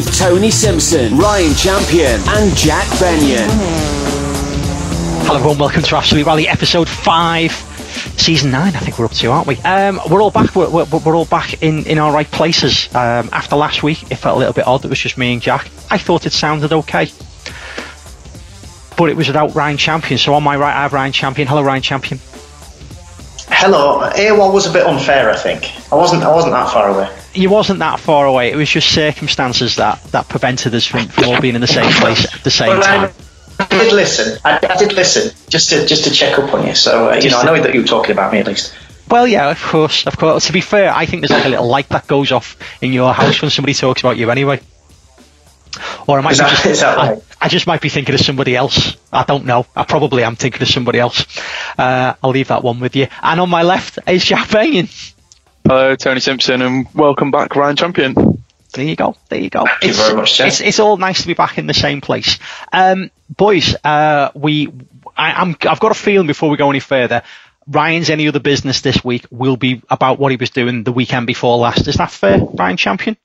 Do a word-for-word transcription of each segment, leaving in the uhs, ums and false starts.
with Tony Simpson, Ryan Champion and Jack Benyon. Hello everyone, welcome to Absolute Rally episode five, season nine I think we're up to, aren't we? Um, we're all back, we're, we're, we're all back in, in our right places. Um, after last week it felt a little bit odd, it was just me and Jack. I thought it sounded okay, but it was without Ryan Champion. So on my right I have Ryan Champion. Hello Ryan Champion. Hello. A W O L was a bit unfair, I think. I wasn't I wasn't that far away. You wasn't that far away. It was just circumstances that, that prevented us from, from all being in the same place at the same well, time. I did listen. I, I did listen just to just to check up on you. So uh, you know, I know that you were talking about me at least. Well, yeah, of course, of course. To be fair, I think there's like a little light that goes off in your house when somebody talks about you, anyway. Or I might is that, just, is that right? I, I just might be thinking of somebody else. I don't know. I probably am thinking of somebody else. Uh, I'll leave that one with you. And on my left is Jack Benyon. Hello, Tony Simpson, and welcome back, Ryan Champion. There you go. There you go. Thank it's, you very much, Jack. It's, it's all nice to be back in the same place. Um, boys, uh, we, I, I'm, I've got a feeling before we go any further, Ryan's any other business this week will be about what he was doing the weekend before last. Is that fair, Ryan Champion?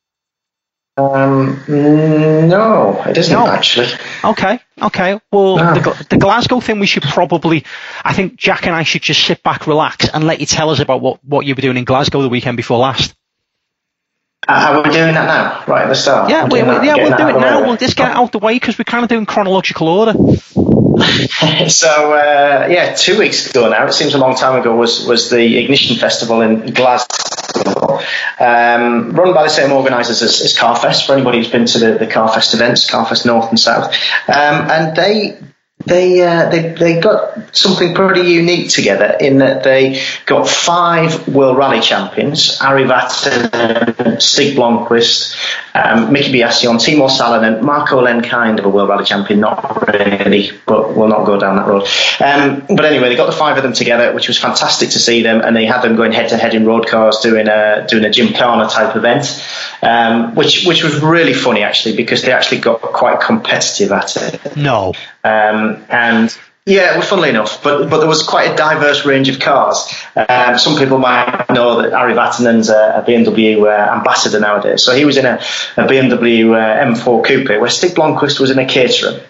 Um, no, it isn't, no. actually. Okay, okay. Well, no. the, the Glasgow thing, we should probably, I think Jack and I should just sit back, relax, and let you tell us about what, what you were doing in Glasgow the weekend before last. Uh, are we doing that now? Right at the start? Yeah, we, we, that, yeah we'll do it now. Way. We'll just get it out the way because we're kind of doing chronological order. so, uh, yeah, two weeks ago now, it seems a long time ago, was, was the Ignition Festival in Glasgow, um, run by the same organisers as, as Carfest, for anybody who's been to the, the Carfest events, Carfest North and South. Um, and they... They, uh, they they got something pretty unique together in that they got five World Rally champions: Ari Vatanen, Stig Blomqvist, um, Miki Biasion, Timo Salonen, Marco Len, kind of a World Rally champion, not really, but we'll not go down that road. Um, but anyway, they got the five of them together, which was fantastic to see them, and they had them going head to head in road cars, doing a doing a Gymkhana type event, um, which which was really funny actually, because they actually got quite competitive at it. No. Um, and yeah, well, funnily enough, but but there was quite a diverse range of cars. Um, some people might know that Ari Vatanen's a, a B M W uh, ambassador nowadays, so he was in a, a B M W uh, M four Coupe, where Stig Blomqvist was in a Caterham.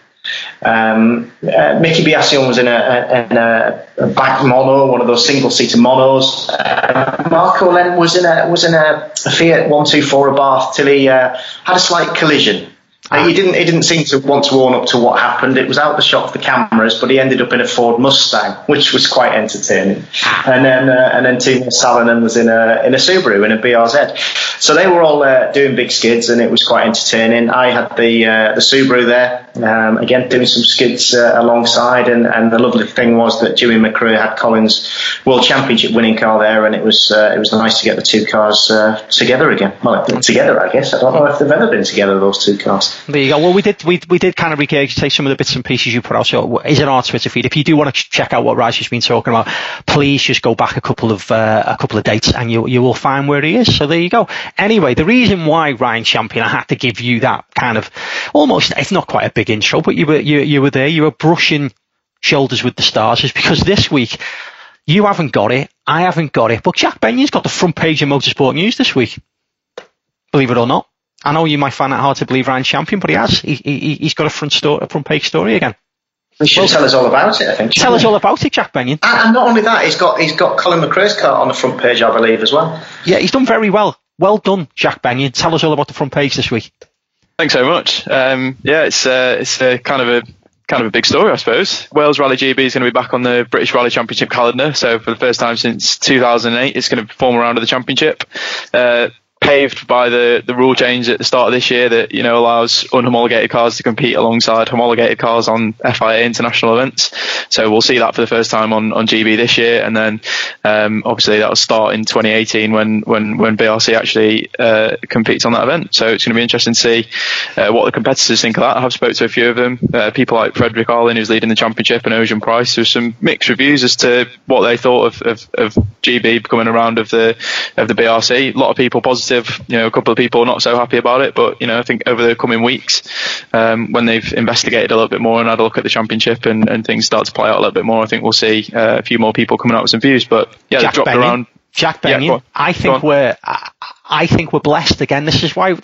Um, uh, Miki Biasion was in a, a, in a, a back mono, one of those single-seater monos. Uh, Marco Len was in a was in a, a Fiat one two four Abarth till he uh, had a slight collision. Uh, he didn't. He didn't seem to want to own up to what happened. It was out the shot of the cameras, but he ended up in a Ford Mustang, which was quite entertaining. And then, uh, and then Timo Salonen was in a in a Subaru, in a B R Z. So they were all uh, doing big skids, and it was quite entertaining. I had the uh, the Subaru there, um, again doing some skids uh, alongside, and, and the lovely thing was that Jimmy McCrew had Collins' World Championship winning car there, and it was uh, it was nice to get the two cars uh, together again. Well, together, I guess. I don't know if they've ever been together, those two cars. There you go. Well, we did we we did kind of regurgitate some of the bits and pieces you put out. So is it on our Twitter feed? If you do want to check out what Raj has been talking about, please just go back a couple of uh, a couple of dates, and you you will find where he is. So there you go. Anyway, the reason why Ryan Champion, I had to give you that kind of almost, it's not quite a big intro, but you were you you were there. You were brushing shoulders with the stars, is because this week you haven't got it, I haven't got it, but Jack Benyon's got the front page of Motorsport News this week. Believe it or not. I know you might find it hard to believe Ryan Champion, but he has. He, he, he's got a front, story, a front page story again. He should well, tell us all about it, I think. Tell us all about it, Jack Benyon. And, and not only that, he's got he's got Colin McRae's car on the front page, I believe, as well. Yeah, he's done very well. Well done, Jack Benyon. Tell us all about the front page this week. Thanks so much. Um, yeah, it's uh, it's uh, kind of a kind of a big story, I suppose. Wales Rally G B is going to be back on the British Rally Championship calendar. So for the first time since two thousand eight, it's going to perform a round of the championship. Uh, paved by the, the rule change at the start of this year that, you know, allows unhomologated cars to compete alongside homologated cars on F I A international events. So we'll see that for the first time on, on G B this year. And then um, obviously that will start in twenty eighteen when, when, when B R C actually uh, competes on that event. So it's going to be interesting to see uh, what the competitors think of that. I have spoke to a few of them, uh, people like Frederick Arlen, who's leading the championship, and Ocean Price. There's some mixed reviews as to what they thought of, of, of G B becoming a round of the of the B R C. A lot of people positive. You know, a couple of people not so happy about it, but you know, I think over the coming weeks, um, when they've investigated a little bit more and had a look at the championship and, and things start to play out a little bit more, I think we'll see uh, a few more people coming out with some views. But yeah, Jack they've dropped Benyon, around. Jack Benyon, yeah, I think we're, I think we're blessed again. This is why this is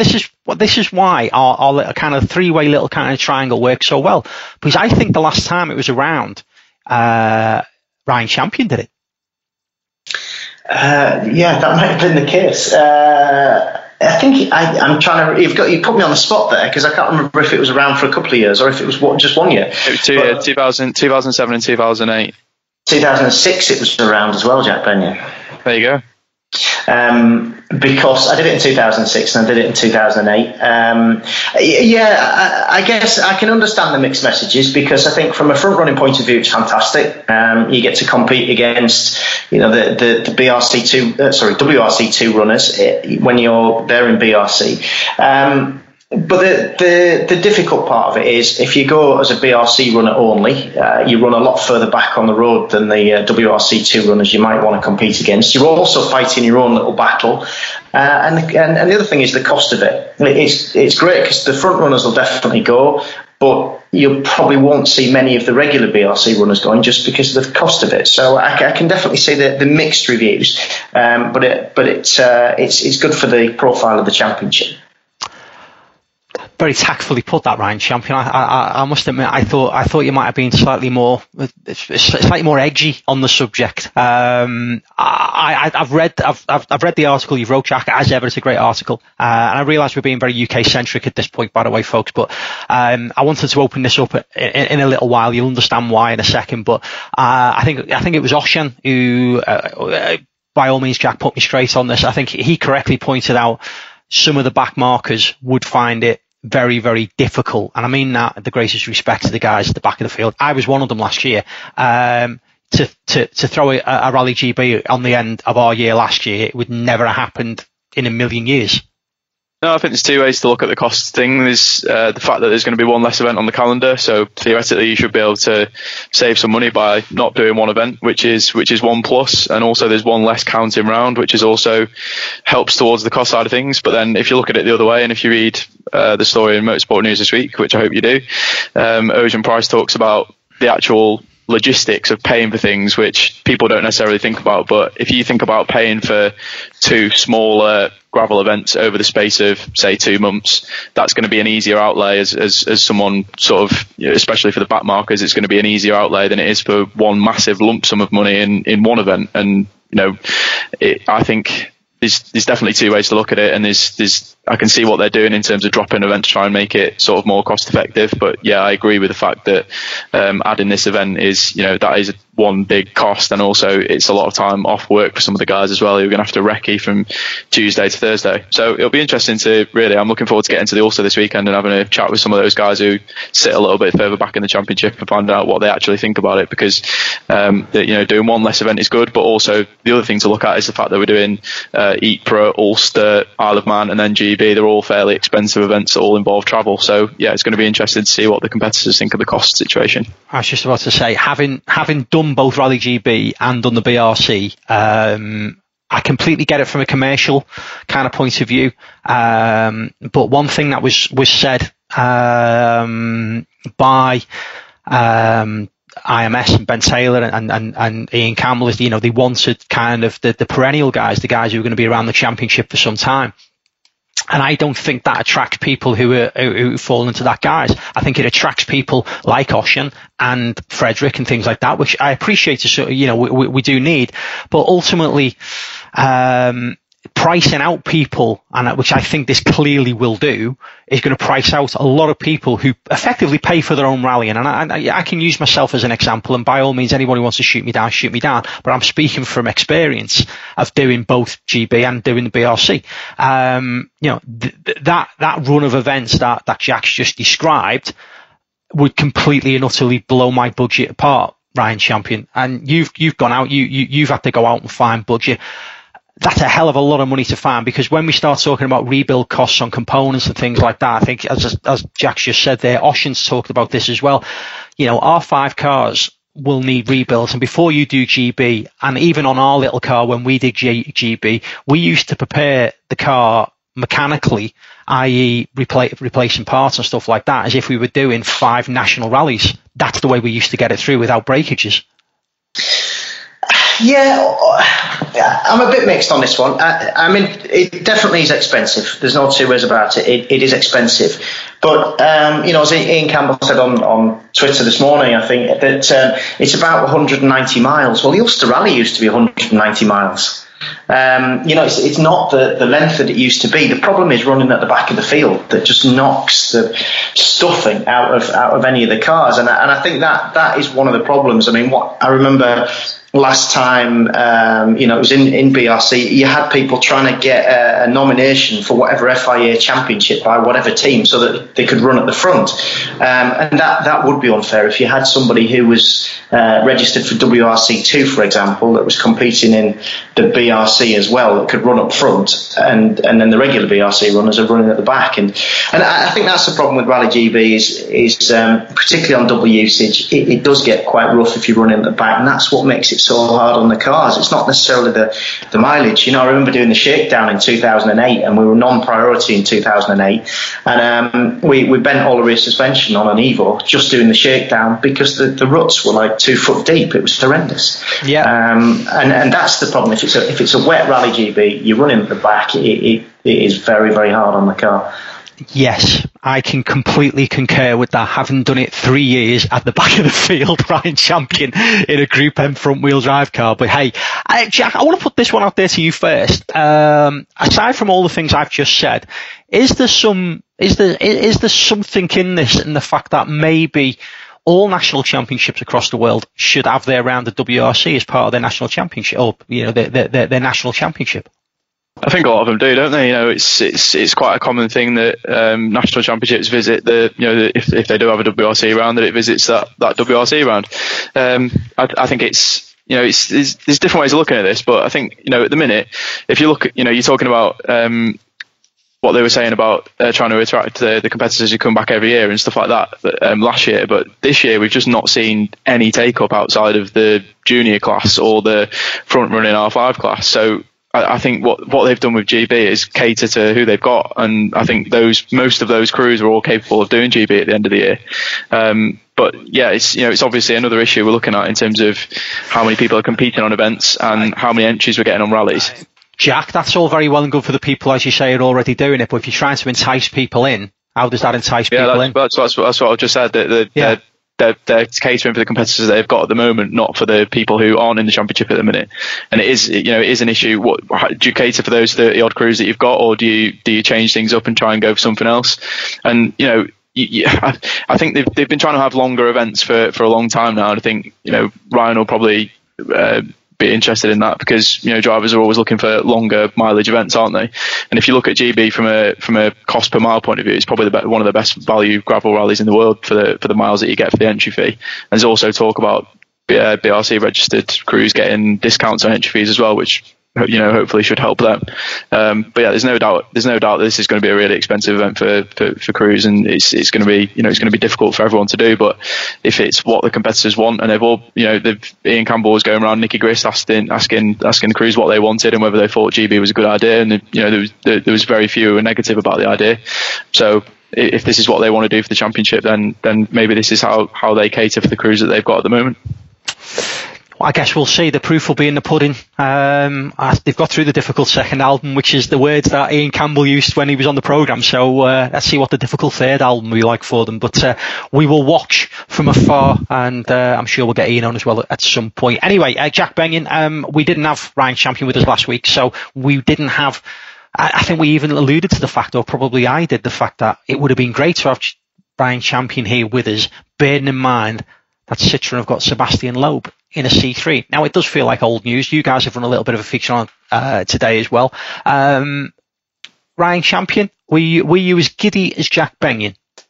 well, this is why our, our little kind of three-way little kind of triangle works so well. Because I think the last time it was around, uh, Ryan Champion did it. Uh, yeah, that might have been the case. Uh, I think I, I'm trying to. You've got you put me on the spot there because I can't remember if it was around for a couple of years or if it was what, just one year. It was two, but, two thousand, two thousand seven and two thousand eight. two thousand six it was around as well, Jack Benyon. There you go. Um, because I did it in two thousand six and I did it in two thousand eight. Um, yeah, I, I guess I can understand the mixed messages because I think from a front running point of view, it's fantastic. Um, you get to compete against, you know, the the, the B R C two, uh, sorry, W R C two runners when you're there in B R C. Um, But the, the the difficult part of it is if you go as a B R C runner only, uh, you run a lot further back on the road than the uh, W R C two runners you might want to compete against. You're also fighting your own little battle. Uh, and, the, and, and the other thing is the cost of it. It's, it's great because the front runners will definitely go, but you probably won't see many of the regular B R C runners going just because of the cost of it. So I, I can definitely see the, the mixed reviews, um, but it, but it's, uh, it's it's good for the profile of the championship. Very tactfully put that, Ryan Champion. I, I, I must admit, I thought I thought you might have been slightly more, slightly more edgy on the subject. Um, I, I've read, I've, I've read the article you wrote, Jack. As ever, it's a great article, uh, and I realise we're being very U K centric at this point, by the way, folks. But um, I wanted to open this up in, in a little while. You'll understand why in a second. But uh, I think I think it was Oshan who, uh, by all means, Jack, put me straight on this. I think he correctly pointed out some of the back markers would find it very, very difficult. And I mean that the greatest respect to the guys at the back of the field. I was one of them last year. Um, to, to, to throw a, a Rally G B on the end of our year last year, it would never have happened in a million years. No, I think there's two ways to look at the cost thing. There's uh, the fact that there's going to be one less event on the calendar, so theoretically you should be able to save some money by not doing one event, which is which is one plus, and also there's one less counting round, which is also helps towards the cost side of things. But then if you look at it the other way, and if you read uh, the story in Motorsport News this week, which I hope you do, um, Ocean Price talks about the actual logistics of paying for things which people don't necessarily think about. But if you think about paying for two smaller gravel events over the space of say two months, that's going to be an easier outlay as as, as someone sort of, you know, especially for the back markers, it's going to be an easier outlay than it is for one massive lump sum of money in in one event. And you know, it, I think there's there's definitely two ways to look at it, and there's there's I can see what they're doing in terms of dropping an event to try and make it sort of more cost effective. But yeah, I agree with the fact that um, adding this event is, you know, that is one big cost, and also it's a lot of time off work for some of the guys as well who are going to have to recce from Tuesday to Thursday. So it'll be interesting to really, I'm looking forward to getting to the Ulster this weekend and having a chat with some of those guys who sit a little bit further back in the championship and find out what they actually think about it, because um, the, you know, doing one less event is good, but also the other thing to look at is the fact that we're doing uh, Ypres, Ulster, Isle of Man and then G B. They're all fairly expensive events that all involve travel. So yeah, it's going to be interesting to see what the competitors think of the cost situation. I was just about to say, having having done both Rally G B and done the B R C, um, I completely get it from a commercial kind of point of view. Um, but one thing that was was said um, by um, I M S and Ben Taylor and, and, and Ian Campbell is, you know, they wanted kind of the, the perennial guys, the guys who are going to be around the championship for some time. And I don't think that attracts people who are, who, who fall into that guise. I think it attracts people like Oshan and Frederick and things like that, which I appreciate, to, you know, we, we, we do need. But ultimately, um, pricing out people, and which I think this clearly will do, is going to price out a lot of people who effectively pay for their own rallying. And I, I, I can use myself as an example, and by all means, anyone who wants to shoot me down, shoot me down. But I'm speaking from experience of doing both G B and doing the B R C. Um, you know, th- th- that that run of events that that Jack's just described would completely and utterly blow my budget apart, Ryan Champion. And you've you've gone out, you, you you've had to go out and find budget. That's a hell of a lot of money to find, because when we start talking about rebuild costs on components and things like that, I think as as Jack's just said there, Oshan's talked about this as well. You know, our five cars will need rebuilds, and before you do G B, and even on our little car when we did G- GB, we used to prepare the car mechanically, that is repla- replacing parts and stuff like that, as if we were doing five national rallies. That's the way we used to get it through without breakages. Yeah, I'm a bit mixed on this one. I, I mean, it definitely is expensive. There's no two ways about it. It, it is expensive. But, um, you know, as Ian Campbell said on, on Twitter this morning, I think, that um, it's about one hundred ninety miles. Well, the Ulster Rally used to be one hundred ninety miles. Um, you know, it's, it's not the, the length that it used to be. The problem is running at the back of the field that just knocks the stuffing out of out of any of the cars, and I, and I think that that is one of the problems. I mean, what I remember last time, um, you know, it was in, in B R C, you had people trying to get a, a nomination for whatever F I A championship by whatever team so that they could run at the front. Um, and that, that would be unfair if you had somebody who was uh, registered for W R C two, for example, that was competing in the B R C as well, that could run up front, and, and then the regular B R C runners are running at the back. And, and I think that's the problem with Rally G B is, is um, particularly on double usage, it, it does get quite rough if you're running at the back, and that's what makes it so hard on the cars. It's not necessarily the, the mileage. You know, I remember doing the shakedown in two thousand eight, and we were non-priority in two thousand eight, and um, we, we bent all the rear suspension on an Evo just doing the shakedown because the, the ruts were like two foot deep. It was horrendous. Yeah. Um, and, and that's the problem. If it's a, if it's a wet Rally G B, you're running at the back, it, it, it is very, very hard on the car. Yes, I can completely concur with that, having done it three years at the back of the field, Ryan Champion, in a Group M front-wheel drive car. But hey, I, Jack, I want to put this one out there to you first. Um, aside from all the things I've just said, is there some, is there, is there something in this, in the fact that maybe all national championships across the world should have their round of W R C as part of their national championship, or, you know, their, their, their, their national championship? I think a lot of them do, don't they? You know, it's it's it's quite a common thing that um, national championships visit the, you know, if if they do have a W R C round, that it visits that, that W R C round. Um, I, I think it's, you know, it's there's, there's different ways of looking at this, but I think, you know, at the minute, if you look at, you know, you're talking about um, what they were saying about uh, trying to attract the, the competitors who come back every year and stuff like that um, last year, but this year we've just not seen any take up outside of the junior class or the front running R five class. So I think what what they've done with G B is cater to who they've got, and I think those most of those crews are all capable of doing G B at the end of the year. Um, but yeah, it's, you know, it's obviously another issue we're looking at in terms of how many people are competing on events and how many entries we're getting on rallies. Jack, that's all very well and good for the people, as you say, are already doing it. But if you're trying to entice people in, how does that entice yeah, people that's, in? That's, that's, that's what I just said. That, that, yeah. They're, they're catering for the competitors that they've got at the moment, not for the people who aren't in the championship at the minute. And it is, you know, it is an issue. What do you cater for those thirty odd crews that you've got, or do you do you change things up and try and go for something else? And you know, you, you, I, I think they've they've been trying to have longer events for for a long time now. And I think, you know, Ryan will probably uh, be interested in that, because, you know, drivers are always looking for longer mileage events, aren't they? And if you look at G B from a from a cost per mile point of view, it's probably the, one of the best value gravel rallies in the world for the for the miles that you get for the entry fee. And there's also talk about uh, B R C registered crews getting discounts on entry fees as well, which, you know, hopefully should help them. Um, but yeah, there's no doubt, there's no doubt that this is going to be a really expensive event for, for, for crews, and it's, it's going to be, you know, it's going to be difficult for everyone to do. But if it's what the competitors want, and they've all, you know, they've, Ian Campbell was going around Nicky Grist asking, asking, asking the crews what they wanted and whether they thought G B was a good idea. And, you know, there was, there, there was very few who were negative about the idea. So if this is what they want to do for the championship, then, then maybe this is how, how they cater for the crews that they've got at the moment. Well, I guess we'll see. The proof will be in the pudding. Um, they've got through the difficult second album, which is the words that Ian Campbell used when he was on the programme. So uh, let's see what the difficult third album will be like for them. But uh, we will watch from afar, and uh, I'm sure we'll get Ian on as well at some point. Anyway, uh, Jack Benyon, um, we didn't have Ryan Champion with us last week, so we didn't have... I, I think we even alluded to the fact, or probably I did, the fact that it would have been great to have Ryan Champion here with us, bearing in mind that Citroën have got Sebastian Loeb in a C three. Now, it does feel like old news. You guys have run a little bit of a feature on uh, today as well. Um, Ryan Champion, were you, were you as giddy as Jack Benyon?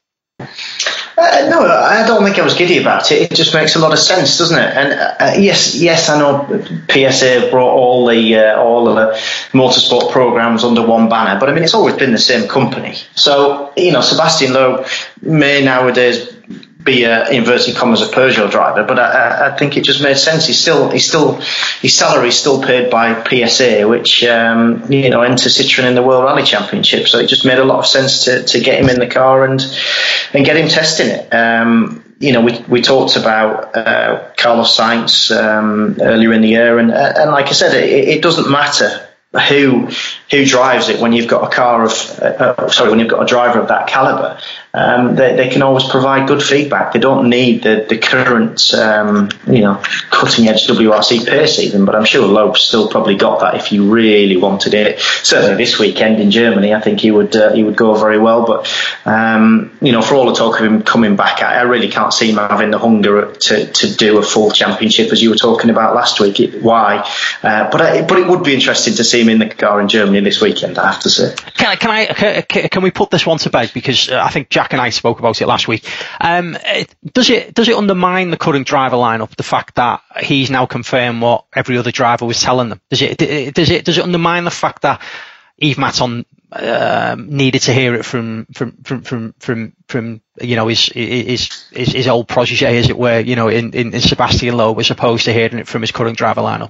Uh, no, I don't think I was giddy about it. It just makes a lot of sense, doesn't it? And uh, yes, yes, I know P S A brought all the uh, all of the motorsport programs under one banner, but I mean, it's always been the same company. So, you know, Sebastian Loeb may nowadays be a, inverted commas, a Peugeot driver, but I, I think it just made sense. He's still, he's still, his salary is still paid by P S A, which um, you know, enters Citroën in the World Rally Championship. So it just made a lot of sense to to get him in the car and and get him testing it. Um, you know, we we talked about uh, Carlos Sainz um, earlier in the year, and and like I said, it, it doesn't matter who who drives it when you've got a car of uh, sorry when you've got a driver of that caliber. Um, they, they can always provide good feedback. They don't need the the current um, you know cutting edge W R C pace even, but I'm sure Loeb still probably got that if you really wanted it. Certainly this weekend in Germany, I think he would uh, he would go very well. But um, you know, for all the talk of him coming back, I, I really can't see him having the hunger to to do a full championship as you were talking about last week. It, why? Uh, but I, but it would be interesting to see him in the car in Germany this weekend, I have to say. Can I, can I, can we put this one to bed? Because uh, I think Jack and I spoke about it last week. Um, it, does it, does it undermine the current driver lineup, the fact that he's now confirmed what every other driver was telling them? Does it, does it, does it undermine the fact that Yves Maton uh, needed to hear it from, from, from, from, from, from, you know, his, his, his, his old protege, as it were, you know, in, in, in Sebastian Loeb, as opposed to hearing it from his current driver lineup?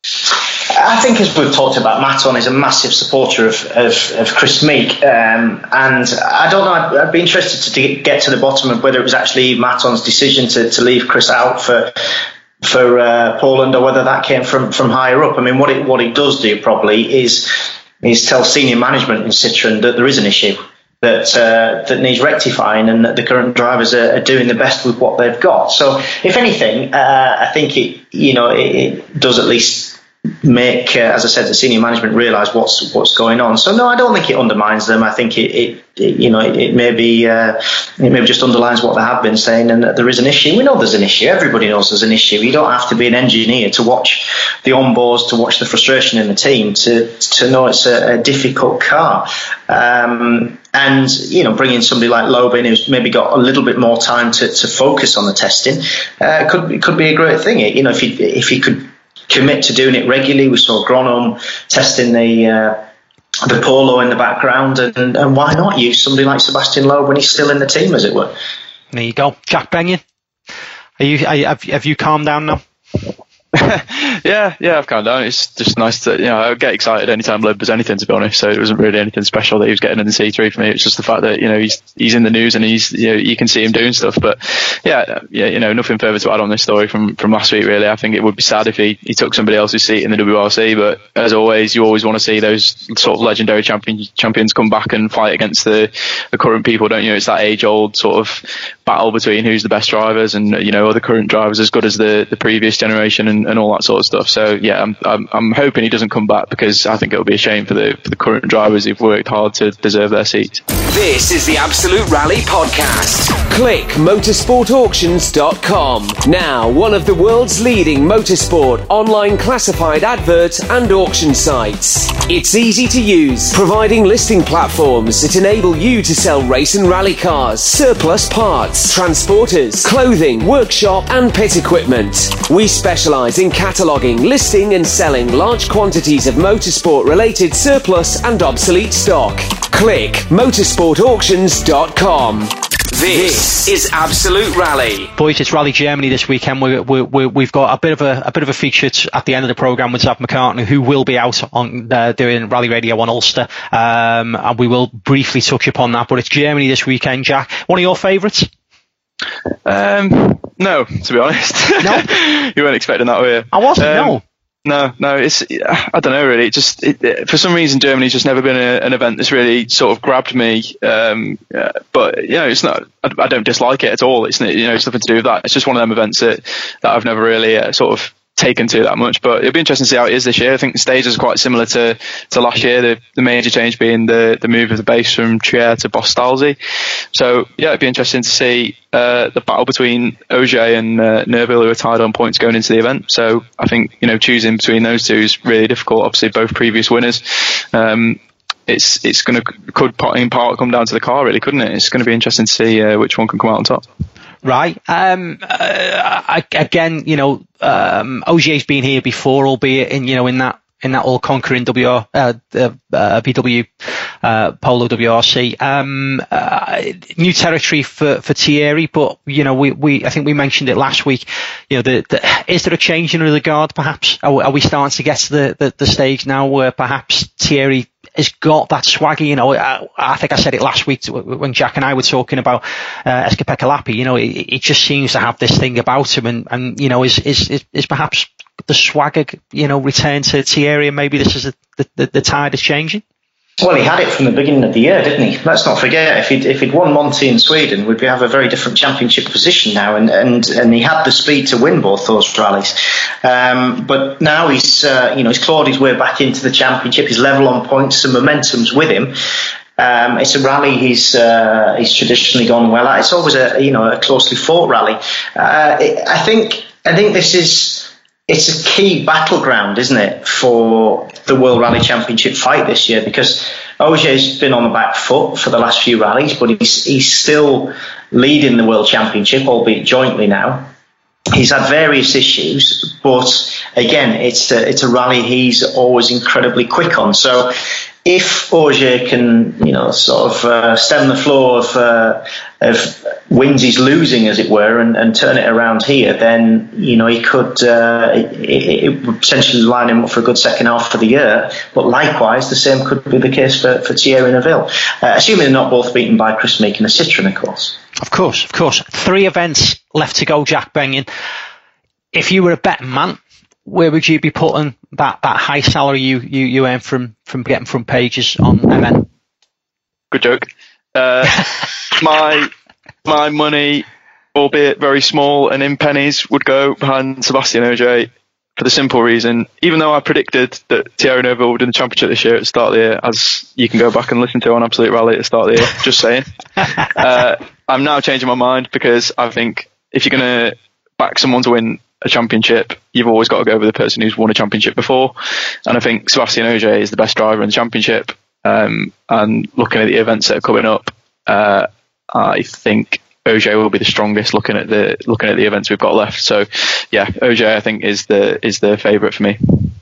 I think, as we've talked about, Maton is a massive supporter of, of, of Chris Meek, um, and I don't know, I'd, I'd be interested to get to the bottom of whether it was actually Maton's decision to, to leave Chris out for for uh, Poland, or whether that came from, from higher up. I mean, what it what it does do probably is is tell senior management in Citroën that there is an issue that uh, that needs rectifying, and that the current drivers are, are doing the best with what they've got. So, if anything, uh, I think it you know it, it does at least make, uh, as I said, the senior management realise what's what's going on. So no, I don't think it undermines them. I think it, it, it you know it, it maybe uh, it maybe just underlines what they have been saying, and that there is an issue. We know there's an issue. Everybody knows there's an issue. You don't have to be an engineer to watch the onboards, to watch the frustration in the team, to to know it's a, a difficult car. Um, and you know, bringing somebody like Loeb in, who's maybe got a little bit more time to, to focus on the testing, uh, could could be a great thing. You know, if he if he could commit to doing it regularly. We saw Gronholm testing the uh, the Polo in the background, and, and why not use somebody like Sebastian Loeb when he's still in the team, as it were. There you go. Jack Benyon, are you, are you have, have you calmed down now? yeah, yeah, I've calmed down. It's just nice to, you know, I get excited anytime Loeb does anything, to be honest. So it wasn't really anything special that he was getting in the C three for me. It's just the fact that, you know, he's he's in the news and he's, you know, you can see him doing stuff. But yeah, yeah, you know, nothing further to add on this story from, from last week, really. I think it would be sad if he, he took somebody else's seat in the W R C. But as always, you always want to see those sort of legendary champion, champions come back and fight against the, the current people, don't you? It's that age-old sort of battle between who's the best drivers, and, you know, are the current drivers as good as the, the previous generation, and, and all that sort of stuff. So yeah, I'm, I'm I'm hoping he doesn't come back, because I think it would be a shame for the for the current drivers who've worked hard to deserve their seats. This is the Absolute Rally Podcast. Click motorsport auctions dot com. Now, one of the world's leading motorsport online classified advert and auction sites. It's easy to use, providing listing platforms that enable you to sell race and rally cars, surplus parts, transporters, clothing, workshop and pit equipment. We specialise in cataloguing, listing and selling large quantities of motorsport related surplus and obsolete stock. Click motorsport auctions dot com. This is Absolute Rally. Boys, it's Rally Germany this weekend. We, we, we, we've got a bit of a, a bit of a feature at the end of the programme with Zab McCartney, who will be out on uh, doing Rally Radio on Ulster, um, and we will briefly touch upon that. But it's Germany this weekend, Jack. One of your favourites? Um, no, to be honest. No, you weren't expecting that, were you? I wasn't. Um, no. No, no, it's, I don't know really. It just, it, it, for some reason, Germany's just never been a, an event that's really sort of grabbed me. Um, uh, but, you know, it's not, I, I don't dislike it at all. It's, you know, it's nothing to do with that. It's just one of them events that, that I've never really uh, sort of taken to that much. But it'll be interesting to see how it is this year. I think the stage is quite similar to, to last year, the, the major change being the, the move of the base from Trier to Bostalzi. So, yeah, it'd be interesting to see uh, the battle between Ogier and uh, Neuville, who are tied on points going into the event. So I think, you know, choosing between those two is really difficult. Obviously, both previous winners. Um, it's it's going to, could in part come down to the car, really, couldn't it? It's going to be interesting to see uh, which one can come out on top. Right. Um, uh, I, again, you know, um, Ogier's been here before, albeit in, you know, in that, in that all-conquering W R, uh, uh, B W, uh, Polo W R C. Um, uh, new territory for, for Thierry, but, you know, we, we, I think we mentioned it last week. You know, the, the, is there a change in regard, perhaps? Are, are we starting to get to the, the, the stage now where perhaps Thierry has got that swagger. You know, I, I think I said it last week when Jack and I were talking about uh, Esca-Pekka Lappi. You know, it, it just seems to have this thing about him, and, and you know, is is is, is perhaps the swagger, you know, return to Thierry, and maybe this is a, the, the the tide is changing. Well, he had it from the beginning of the year, didn't he? Let's not forget, if he'd, if he'd won Monty in Sweden, we'd have a very different championship position now, and, and, and he had the speed to win both those rallies. Um, but now he's, uh, you know, he's clawed his way back into the championship. He's level on points, and momentum's with him. Um, it's a rally he's uh, he's traditionally gone well at. It's always a you know a closely fought rally. Uh, it, I think I think this is. It's a key battleground, isn't it, for the World Rally Championship fight this year, because Ogier's been on the back foot for the last few rallies, but he's he's still leading the World Championship, albeit jointly now. He's had various issues, but again, it's a, it's a rally he's always incredibly quick on. So if Ogier can, you know, sort of uh, stem the flow of, uh, of wins he's losing, as it were, and, and turn it around here, then, you know, he could, uh, it, it would potentially line him up for a good second half of the year. But likewise, the same could be the case for, for Thierry Neuville, uh, assuming they're not both beaten by Chris Meek and a Citroen, of course. Of course, of course. Three events left to go, Jack Benyon. If you were a betting man, where would you be putting that, that high salary you, you, you earn from, from getting front pages on M N? Good joke. Uh, my my money, albeit very small and in pennies, would go behind Sébastien Ogier for the simple reason, even though I predicted that Thierry Neuville would win the championship this year at the start of the year, as you can go back and listen to on Absolute Rally at the start of the year, just saying. Uh, I'm now changing my mind, because I think if you're going to back someone to win a championship, you've always got to go with the person who's won a championship before. And I think Sébastien Ogier is the best driver in the championship. Um, and looking at the events that are coming up, uh, I think Ogier will be the strongest looking at the looking at the events we've got left. So yeah, Ogier I think is the is the favourite for me.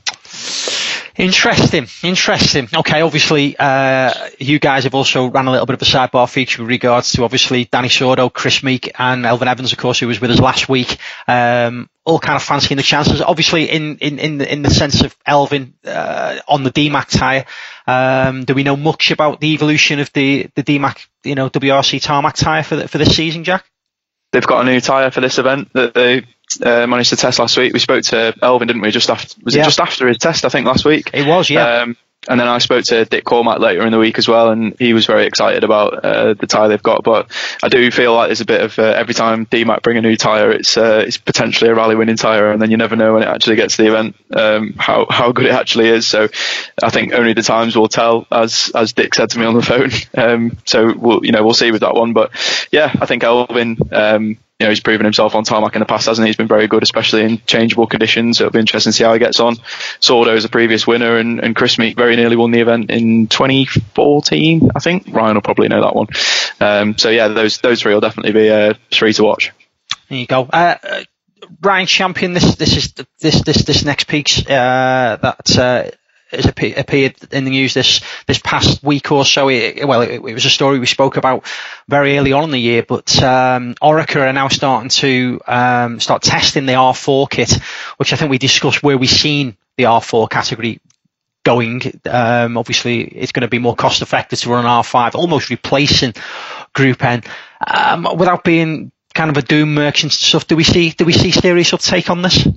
Interesting, interesting. Okay, obviously, uh, you guys have also ran a little bit of a sidebar feature with regards to obviously Danny Sordo, Chris Meek, and Elfyn Evans, of course, who was with us last week. Um, all kind of fancying the chances. Obviously, in in in the, in the sense of Elfyn uh, on the D MAC tyre, um, do we know much about the evolution of the the D MAC, you know, W R C tarmac tyre for the, for this season, Jack? They've got a new tyre for this event that they uh, managed to test last week. We spoke to Elfyn, didn't we? Just after was yeah. it just after his test? I think last week. It was, yeah. Um, and then I spoke to Dick Cormack later in the week as well, and he was very excited about uh, the tyre they've got. But I do feel like there's a bit of uh, every time D MAC bring a new tyre, it's uh, it's potentially a rally winning tyre, and then you never know when it actually gets to the event um, how how good it actually is. So I think only the times will tell, as as Dick said to me on the phone. Um, so we'll you know we'll see with that one. But yeah, I think Elfyn. Um, You know, he's proven himself on tarmac in the past, hasn't he? He's been very good, especially in changeable conditions. It'll be interesting to see how he gets on. Sordo is a previous winner, and, and Chris Meek very nearly won the event in twenty fourteen, I think. Ryan will probably know that one. Um, so yeah, those those three will definitely be uh, three to watch. There you go. Uh, uh, Ryan Champion, this this is this this this next piece uh, that. Uh, has appeared in the news this this past week or so. It, well, it, it was a story we spoke about very early on in the year, but um, Orica are now starting to um, start testing the R four kit, which I think we discussed where we've seen the R four category going. Um, obviously, it's going to be more cost effective to run an R five, almost replacing Group N. Um, without being kind of a doom merchant stuff, do we see do we see serious uptake on this?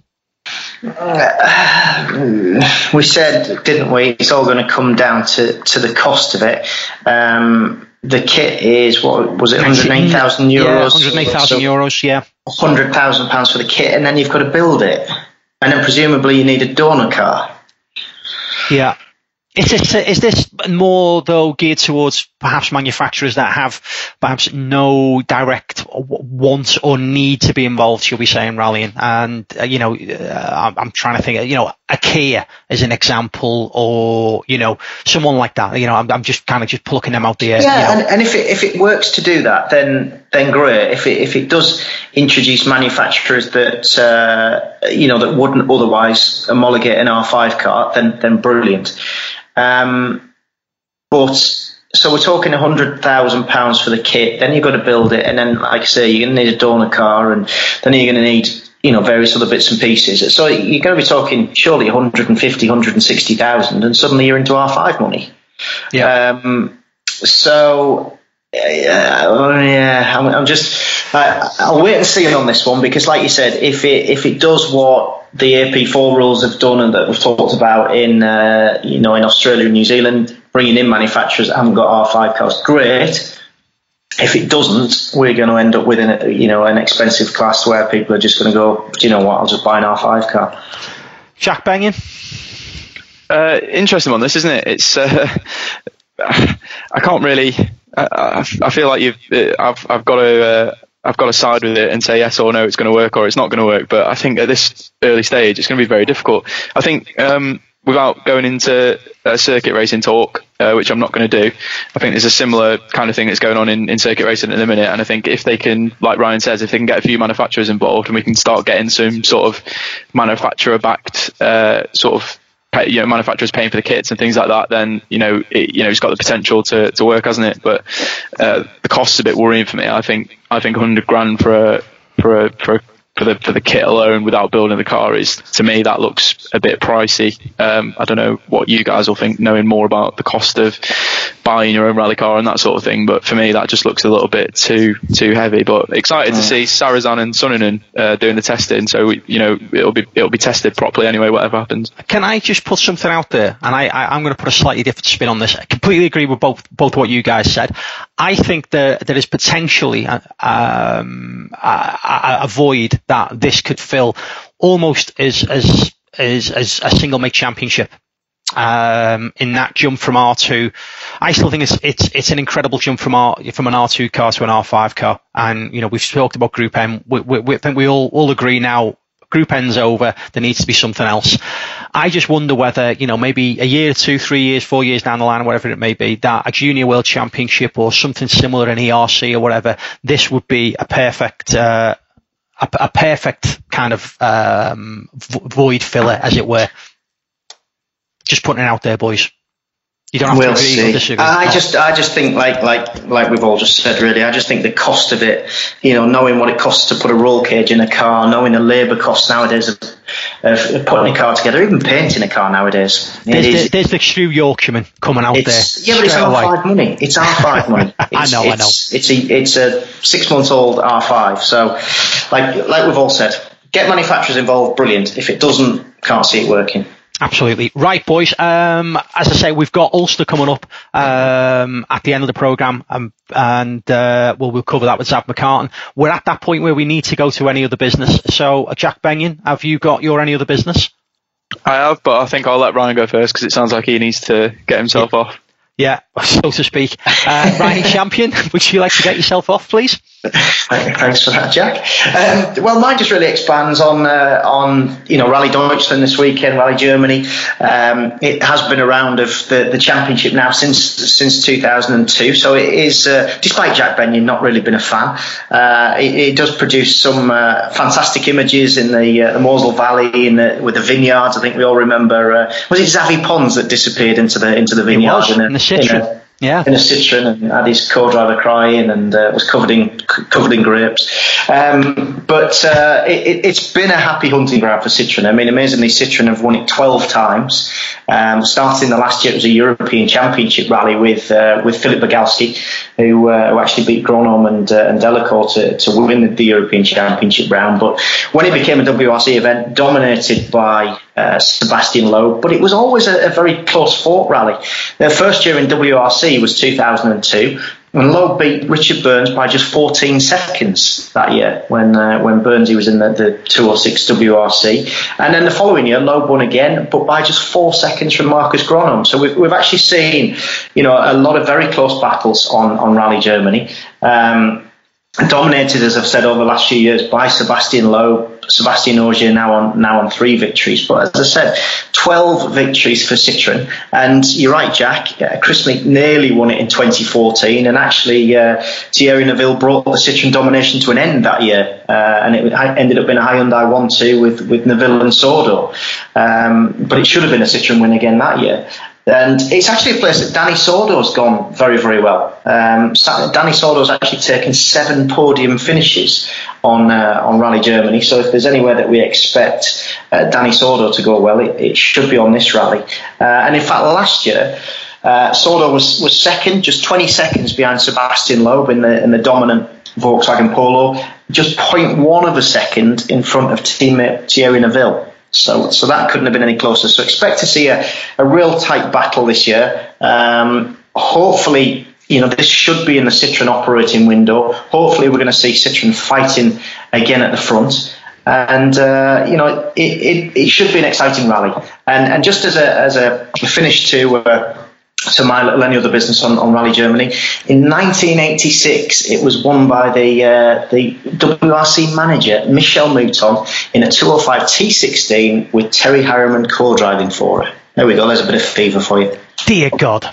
Uh, we said, didn't we, it's all going to come down to, to the cost of it. Um, the kit is, what was it, one hundred eight thousand euros? Yeah, one hundred eight thousand euros, yeah. one hundred thousand pounds for the kit, and then you've got to build it. And then presumably you need a donor car. Yeah. Is this, is this more, though, geared towards perhaps manufacturers that have perhaps no direct want or need to be involved, shall we say, in rallying? And, uh, you know, uh, I'm trying to think, you know, a Kia as an example, or, you know, someone like that. You know, I'm, I'm just kind of just plucking them out the air. Yeah, you know. and, and if it if it works to do that, then then great. If it if it does introduce manufacturers that uh, you know that wouldn't otherwise homologate an R five car, then then brilliant. Um, but so we're talking a hundred thousand pounds for the kit. Then you've got to build it, and then, like I say, you're going to need a donor car, and then you're going to need, you know, various other bits and pieces. So you're going to be talking surely one hundred fifty, one hundred sixty thousand, and suddenly you're into R five money. Yeah. Um, so. Yeah, yeah. I'm, I'm just. Uh, I'll wait and see on this one because, like you said, if it if it does what the A P four rules have done and that we've talked about in uh, you know in Australia and New Zealand, bringing in manufacturers that haven't got R five cars, great. If it doesn't, we're going to end up with an you know an expensive class where people are just going to go, do you know what? I'll just buy an R five car. Jack Benyon. Uh, interesting one, this, isn't it? It's. Uh, I can't really. I, I feel like you've. I've. I've got to. Uh, I've got to side with it and say yes or no, it's going to work or it's not going to work. But I think at this early stage, it's going to be very difficult. I think um, without going into a circuit racing talk, uh, which I'm not going to do, I think there's a similar kind of thing that's going on in, in circuit racing at the minute. And I think if they can, like Ryan says, if they can get a few manufacturers involved and we can start getting some sort of manufacturer-backed uh, sort of Pay, you know, manufacturers paying for the kits and things like that, then you know, it, you know, it's got the potential to, to work, hasn't it? But uh, the cost's a bit worrying for me. I think I think one hundred grand for a for a for a, for the for the kit alone without building the car is, to me, that looks a bit pricey. Um, I don't know what you guys will think, knowing more about the cost of buying your own rally car and that sort of thing. But for me, that just looks a little bit too too heavy. But excited to see Sarrazin and Suninen uh, doing the testing. So we, you know, it'll be it'll be tested properly anyway, whatever happens. Can I just put something out there? And I, I I'm going to put a slightly different spin on this. I completely agree with both both what you guys said. I think that there is potentially a, um, a, a void that this could fill, almost as as as, as a single make championship. Um, in that jump from R two, I still think it's it's it's an incredible jump from R from an R two car to an R five car. And you know, we've talked about Group M. We, we, we think we all all agree now. Group N's over. There needs to be something else. I just wonder whether, you know, maybe a year, two, three years, four years down the line, whatever it may be, that a Junior World Championship or something similar in E R C or whatever, this would be a perfect, uh, a, a perfect kind of um, void filler, as it were. Just putting it out there, boys. You don't have we'll to agree see. or disagree. I just, I just think, like, like, like we've all just said, really. I just think the cost of it, you know, knowing what it costs to put a roll cage in a car, knowing the labour costs nowadays of, of putting a car together, even painting a car nowadays. There's, is, the, there's the true Yorkshireman coming out there. Yeah, but it's R five money. It's R five money. It's, I know, it's, I know. It's a, it's a six month old R five. So, like, like we've all said, get manufacturers involved. Brilliant. If it doesn't, can't see it working. Absolutely. Right, boys. Um, as I say, we've got Ulster coming up um, at the end of the programme, um, and uh, we'll, we'll cover that with Zav McCartan. We're at that point where we need to go to any other business. So, uh, Jack Benyon, have you got your any other business? I have, but I think I'll let Ryan go first because it sounds like he needs to get himself yeah. off. Yeah, so to speak. Uh, Ryan Champion, would you like to get yourself off, please? Thanks for that, Jack. Um, well, mine just really expands on uh, on you know Rally Deutschland this weekend, Rally Germany. Um, it has been around of the, the championship now since since two thousand two. So it is, uh, despite Jack Benyon not really been a fan, uh, it, it does produce some uh, fantastic images in the, uh, the Mosel Valley in the, with the vineyards. I think we all remember. Uh, was it Xavi Pons that disappeared into the into the vineyards? It was, in, a, in the Citroen. In a, Yeah, in a Citroen, and had his co-driver crying, and uh, was covered in covered in grapes. Um, but uh, it, it's been a happy hunting ground for Citroen. I mean, amazingly, Citroen have won it twelve times. Um, starting the last year, it was a European Championship rally with uh, with Philip Bogalski, who, uh, who actually beat Gronholm and uh, and Delacour to, to win the, the European Championship round. But when it became a W R C event, dominated by uh, Sebastian Loeb, but it was always a, a very close fought rally. Their first year in W R C was two thousand two, and Loeb beat Richard Burns by just fourteen seconds that year when uh, when Burnsy was in the, the two oh six W R C. And then the following year, Loeb won again, but by just four seconds from Marcus Gronholm. So we've we've actually seen, you know, a lot of very close battles on on Rally Germany. Um, Dominated, as I've said, over the last few years by Sebastian Loeb, Sebastian Ogier now on now on three victories. But as I said, twelve victories for Citroen. And you're right, Jack. Uh, Chris Meek nearly won it in twenty fourteen, and actually uh, Thierry Neuville brought the Citroen domination to an end that year, uh, and it ended up being a Hyundai one two with with Neuville and Sordo. Um, but it should have been a Citroen win again that year. And it's actually a place that Danny Sordo's gone very, very well. Um, Danny Sordo's actually taken seven podium finishes on uh, on Rally Germany. So if there's anywhere that we expect uh, Danny Sordo to go well, it, it should be on this rally. Uh, and in fact, last year, Uh, Sordo was, was second, just twenty seconds behind Sebastian Loeb in the in the dominant Volkswagen Polo, just zero point one of a second in front of teammate Thierry Neuville. So, so that couldn't have been any closer. So expect to see a, a real tight battle this year. Um, hopefully, you know, this should be in the Citroën operating window. Hopefully, we're going to see Citroën fighting again at the front. And, uh, you know, it, it, it should be an exciting rally. And, and just as a, as a finish to, uh, to my little any other business on, on Rally Germany, in nineteen eighty-six, it was won by the uh, the W R C manager, Michel Mouton, in a two oh five T sixteen with Terry Harriman co-driving for her. There we go, there's a bit of fever for you. Dear God.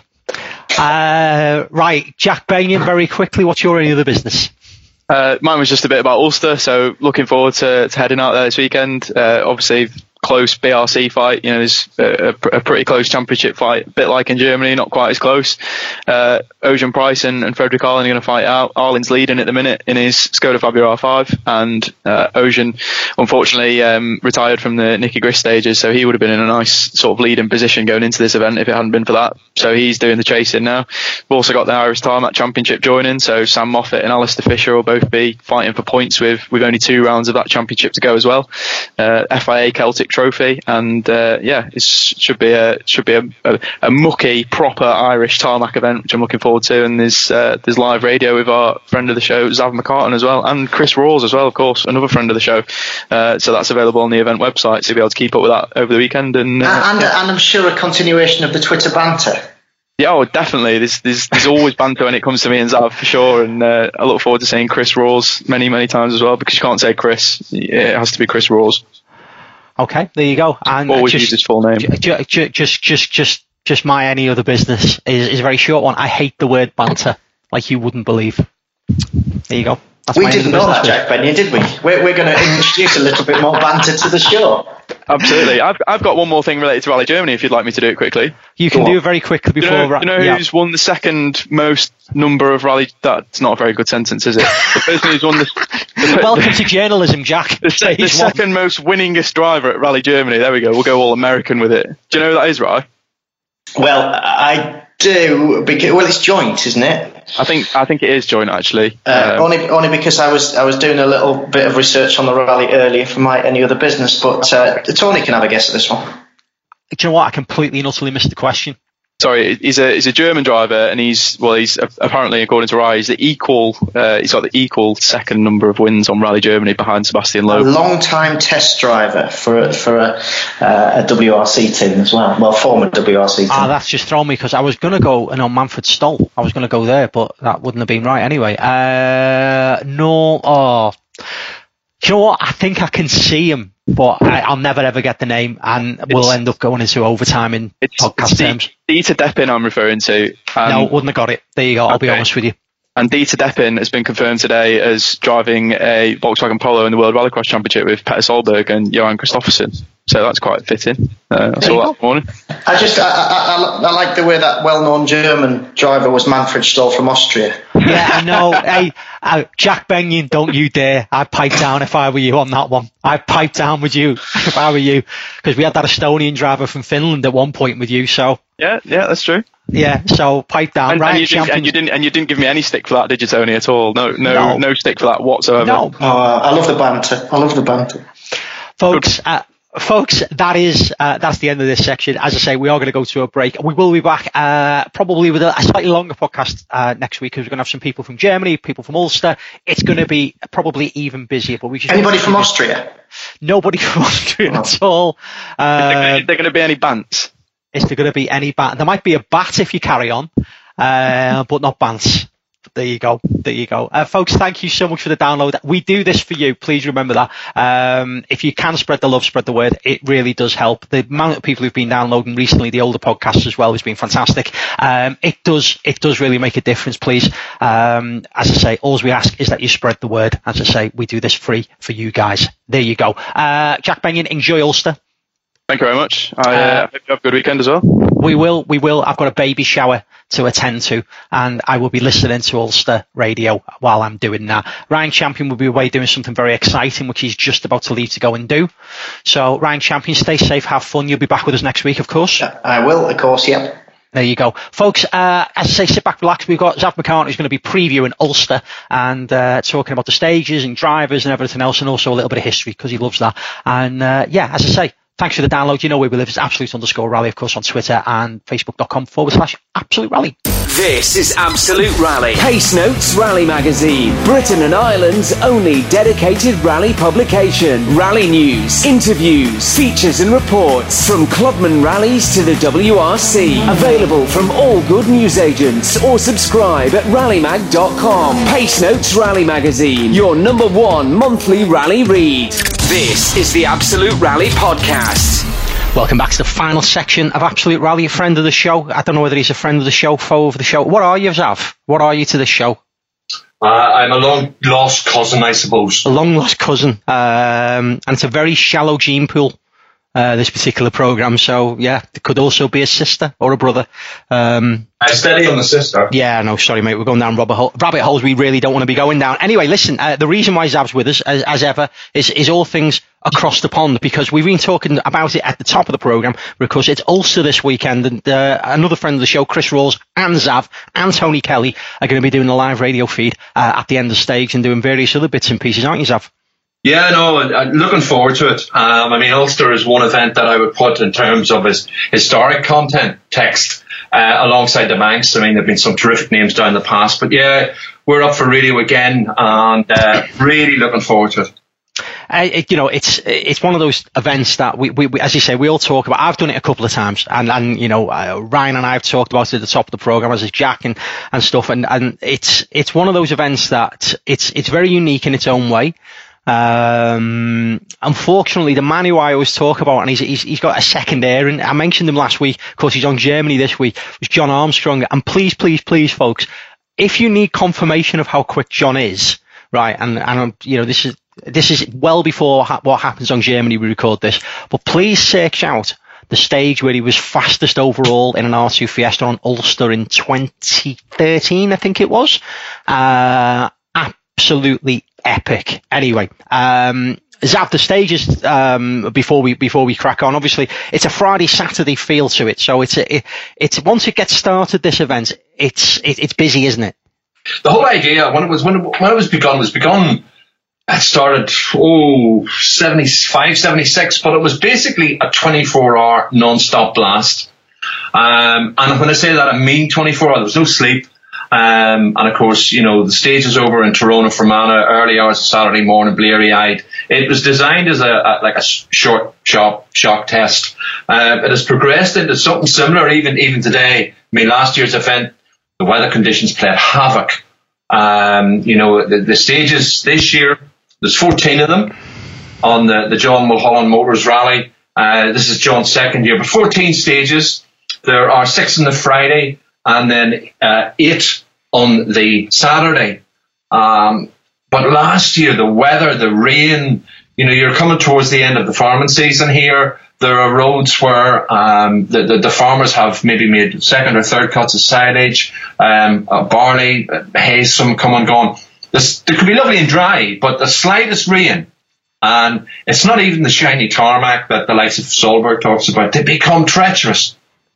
Uh, right, Jack Benyon, very quickly, what's your any other business? Uh, mine was just a bit about Ulster, so looking forward to, to heading out there this weekend. Uh, obviously, close B R C fight, you know, there's a, a pretty close championship fight, a bit like in Germany, not quite as close. Uh, Ocean Price and, and Frederick Arlen are going to fight out. Arlen's leading at the minute in his Skoda Fabia R five, and uh, Ocean unfortunately um, retired from the Nicky Grist stages, so he would have been in a nice sort of leading position going into this event if it hadn't been for that. So he's doing the chasing now. We've also got the Irish Tarmac Championship joining, so Sam Moffat and Alistair Fisher will both be fighting for points with, with only two rounds of that championship to go as well. Uh, F I A Celtic Trophy, and uh, yeah, it should be a should be a, a, a mucky proper Irish tarmac event, which I'm looking forward to. And there's uh, there's live radio with our friend of the show, Zav McCartan, as well, and Chris Rawls as well, of course, another friend of the show. Uh, so that's available on the event website, so you'll be able to keep up with that over the weekend. And uh, and, and, and I'm sure a continuation of the Twitter banter. Yeah, oh, definitely. There's, there's, there's always banter when it comes to me and Zav, for sure. And uh, I look forward to seeing Chris Rawls many, many times as well, because you can't say Chris. It has to be Chris Rawls. Okay, there you go. And always just, use his full name. Just, just, just, just, just my any other business is, is a very short one. I hate the word banter, like you wouldn't believe. There you go. That's we didn't know that, Jack Benyon, did we? We're, we're going to introduce a little bit more banter to the show. Absolutely. I've I've got one more thing related to Rally Germany, if you'd like me to do it quickly. You can Go do on. it very quickly before. You know, you know who's yeah. won the second most number of Rally? That's not a very good sentence, is it? The person who's won the. the Welcome the, to journalism, Jack. The, se- the second most winningest driver at Rally Germany. There we go. We'll go all American with it. Do you know who that is, Rye? Well, I do. Because, well, it's joint, isn't it? I think I think it is joint, actually. Uh, um, only only because I was I was doing a little bit of research on the rally earlier for my any other business, but uh, Tony can have a guess at this one. Do you know what? I completely and utterly missed the question. Sorry, he's a he's a German driver, and he's well, he's apparently, according to Rye, he's the equal. Uh, he's got the equal second number of wins on Rally Germany behind Sebastian Loeb. A long-time test driver for a, for a, uh, a W R C team as well. Well, former W R C team. Ah, that's just thrown me because I was going to go and on Manfred Stoll. I was going to go there, but that wouldn't have been right anyway. Uh, no, oh, do you know what? I think I can see him, but I, I'll never ever get the name, and it's, we'll end up going into overtime in it's, podcast it's terms. Dieter Deppin I'm referring to. Um, no, wouldn't have got it. There you go. I'll okay. be honest with you. And Dieter Deppin has been confirmed today as driving a Volkswagen Polo in the World Rallycross Championship with Petter Solberg and Johan Kristoffersen. So that's quite fitting. Uh, I saw that this morning. I just, I, I, I, I like the way that well-known German driver was Manfred Stoll from Austria. Yeah, I know. Hey, uh, Jack Benyon, don't you dare. I'd pipe down if I were you on that one. I'd pipe down with you if I were you. Because we had that Estonian driver from Finland at one point with you, so. Yeah, yeah, that's true. Yeah, so pipe down. And, right, and, you didn't, and you didn't, and you didn't give me any stick for that, did you, Tony? At all? No, no, no, no stick for that whatsoever. No. Oh, I love the banter. I love the banter, folks. Uh, folks, that is uh, that's the end of this section. As I say, we are going to go to a break. We will be back uh, probably with a, a slightly longer podcast uh, next week because we're going to have some people from Germany, people from Ulster. It's going to be probably even busier. But we just anybody from Austria? Nobody from Austria oh. at all. Uh, is there going to be any bants? Is there going to be any bat? There might be a bat if you carry on, uh, but not bants. There you go. There you go. Uh, folks, thank you so much for the download. We do this for you. Please remember that. Um, if you can spread the love, spread the word. It really does help. The amount of people who've been downloading recently, the older podcasts as well, has been fantastic. Um, it does, it does really make a difference, please. Um, as I say, all we ask is that you spread the word. As I say, we do this free for you guys. There you go. Uh, Jack Benyon, enjoy Ulster. Thank you very much. I uh, hope you have a good weekend as well. We will, we will. I've got a baby shower to attend to, and I will be listening to Ulster radio while I'm doing that. Ryan Champion will be away doing something very exciting, which he's just about to leave to go and do. So, Ryan Champion, stay safe, have fun. You'll be back with us next week, of course. I will, of course, yep. There you go. Folks, uh, as I say, sit back, relax. We've got Zav McCartney who's going to be previewing Ulster and uh, talking about the stages and drivers and everything else, and also a little bit of history because he loves that. And uh, yeah, as I say, thanks for the download. You know where we live. It's absolute underscore rally, of course, on Twitter and facebook.com forward slash absolute rally. This is Absolute Rally. Pace Notes Rally Magazine. Britain and Ireland's only dedicated rally publication. Rally news, interviews, features and reports from clubman rallies to the W R C. Available from all good newsagents or subscribe at rallymag dot com. Pace Notes Rally Magazine. Your number one monthly rally read. This is the Absolute Rally Podcast. Welcome back to the final section of Absolute Rally, a friend of the show. I don't know whether he's a friend of the show, foe of the show. What are you, Zav? What are you to this show? Uh, I'm a long-lost cousin, I suppose. A long-lost cousin. Um, and it's a very shallow gene pool, uh, this particular programme. So, yeah, it could also be a sister or a brother. Um, I steady on the sister. Yeah, no, sorry, mate. We're going down rabbit, hole, rabbit holes we really don't want to be going down. Anyway, listen, uh, the reason why Zav's with us, as, as ever, is, is all things across the pond, because we've been talking about it at the top of the programme, because it's Ulster this weekend, and uh, another friend of the show, Chris Rawls, and Zav, and Tony Kelly are going to be doing the live radio feed uh, at the end of the stage and doing various other bits and pieces, aren't you, Zav? Yeah, no, I'm looking forward to it. Um, I mean, Ulster is one event that I would put in terms of his historic content text uh, alongside the Manx. I mean, there have been some terrific names down the past, but yeah, we're up for radio again, and uh, really looking forward to it. Uh, it, you know, it's it's one of those events that we, we, we, as you say, we all talk about. I've done it a couple of times, and, and you know, uh, Ryan and I have talked about it at the top of the program, as is Jack and, and stuff. And, and it's it's one of those events that it's it's very unique in its own way. Um, unfortunately, the man who I always talk about, and he's, he's he's got a second airing. I mentioned him last week. Of course, he's on Germany this week. Was John Armstrong? And please, please, please, folks, if you need confirmation of how quick John is, right? And and you know, this is. This is well before ha- what happens on Germany. We record this, but please search out the stage where he was fastest overall in an R two Fiesta on Ulster in twenty thirteen, I think it was. Uh, absolutely epic. Anyway, um, Zav, the stages, um, before we, before we crack on, obviously it's a Friday, Saturday feel to it. So it's, a, it, it's, once it gets started, this event, it's, it, it's busy, isn't it? The whole idea when it was, when it, when it was begun was begun, it started, oh, seventy-five, seventy-six, but it was basically a twenty-four hour non-stop blast. Um, and when I say that, I mean twenty-four hours. There was no sleep. Um, and of course, you know, the stage is over in Toronto, Fermanagh, early hours of Saturday morning, bleary-eyed. It was designed as a, a like a short, sharp shock test. Uh, it has progressed into something similar even, even today. I mean, last year's event, the weather conditions played havoc. Um, you know, the, the stages this year, there's fourteen of them on the, the John Mulholland Motors Rally. Uh, this is John's second year, but fourteen stages. There are six on the Friday and then uh, eight on the Saturday. Um, but last year, the weather, the rain, you know, you're coming towards the end of the farming season here. There are roads where um, the, the, the farmers have maybe made second or third cuts of silage, um, uh, barley, uh, hay, some come and gone. This, it could be lovely and dry, but the slightest rain, and it's not even the shiny tarmac that the likes of Solberg talks about, they become treacherous.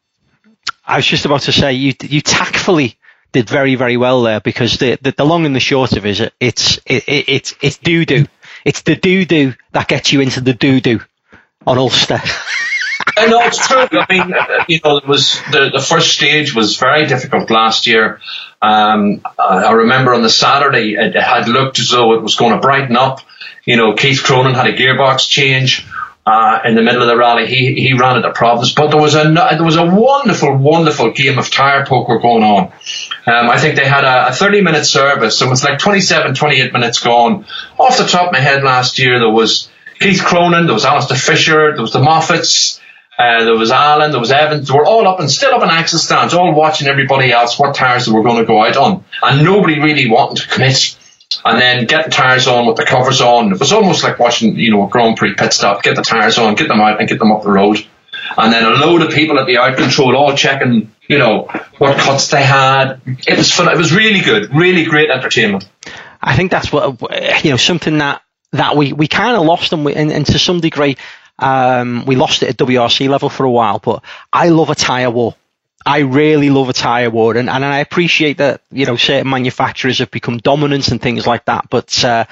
I was just about to say, you you tactfully did very, very well there, because the, the, the long and the short of it is it's it, it, it's it's doo-doo. It's the doo-doo that gets you into the doo-doo on Ulster. I know, it's true. I mean, you know, it was the, the first stage was very difficult last year. Um, I remember on the Saturday, it had looked as though it was going to brighten up. You know, Keith Cronin had a gearbox change uh, in the middle of the rally. He he ran into problems, but there was a there was a wonderful, wonderful game of tire poker going on. Um, I think they had a, a thirty minute service, and it was like twenty-seven, twenty-eight minutes gone. Off the top of my head, last year there was Keith Cronin, there was Alistair Fisher, there was the Moffats. Uh, there was Allen, there was Evans. They were all up and still up in access stands, all watching everybody else, what tyres they were going to go out on. And nobody really wanting to commit. And then get the tyres on with the covers on. It was almost like watching, you know, a Grand Prix pit stop. Get the tyres on, get them out and get them up the road. And then a load of people at the out control all checking, you know, what cuts they had. It was fun. It was really good. Really great entertainment. I think that's what, you know, something that, that we, we kind of lost, and, we, and, and to some degree, Um, we lost it at W R C level for a while, but I love a tyre war. I really love a tyre war, and, and I appreciate that, you know, certain manufacturers have become dominant and things like that. But uh,